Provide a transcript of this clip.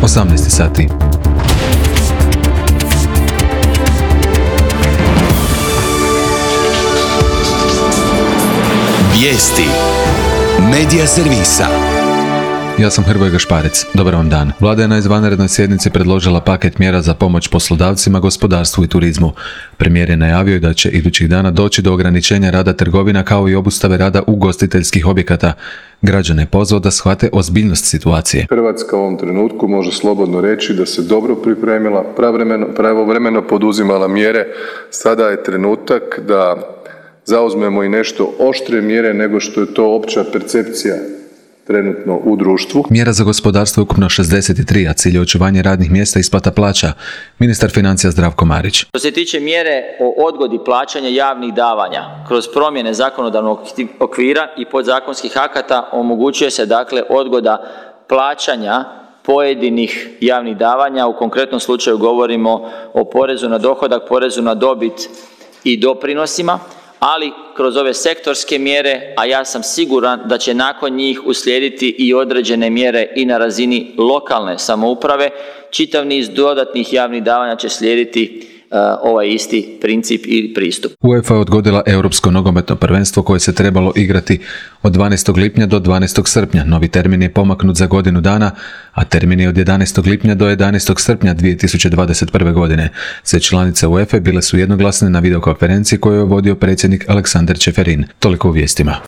18 sati. Vijesti Medija servisa. Ja sam Hrvoje Gašparec. Dobar vam dan. Vlada je na izvanrednoj sjednici predložila paket mjera za pomoć poslodavcima, gospodarstvu i turizmu. Premijer je najavio da će idućih dana doći do ograničenja rada trgovina kao i obustave rada ugostiteljskih objekata. Građane je pozvao da shvate ozbiljnost situacije. Hrvatska u ovom trenutku može slobodno reći da se dobro pripremila, pravovremeno poduzimala mjere. Sada je trenutak da zauzmemo i nešto oštre mjere nego što je to opća percepcija trenutno u društvu. Mjera za gospodarstvo je ukupno 63, a cilj je očuvanje radnih mjesta i isplata plaća. Ministar financija Zdravko Marić. Što se tiče mjere o odgodi plaćanja javnih davanja, kroz promjene zakonodavnog okvira i podzakonskih akata omogućuje se dakle odgoda plaćanja pojedinih javnih davanja. U konkretnom slučaju govorimo o porezu na dohodak, porezu na dobit i doprinosima, ali kroz ove sektorske mjere, a ja sam siguran da će nakon njih uslijediti i određene mjere i na razini lokalne samouprave, čitav niz dodatnih javnih davanja će slijediti ovaj isti princip i pristup. UEFA je odgodila Europsko nogometno prvenstvo koje se trebalo igrati od 12. lipnja do 12. srpnja. Novi termin je pomaknut za godinu dana, a termin je od 11. lipnja do 11. srpnja 2021. godine. Sve članice UEFA bile su jednoglasne na videokonferenciji koju je vodio predsjednik Aleksandar Čeferin. Toliko u vijestima.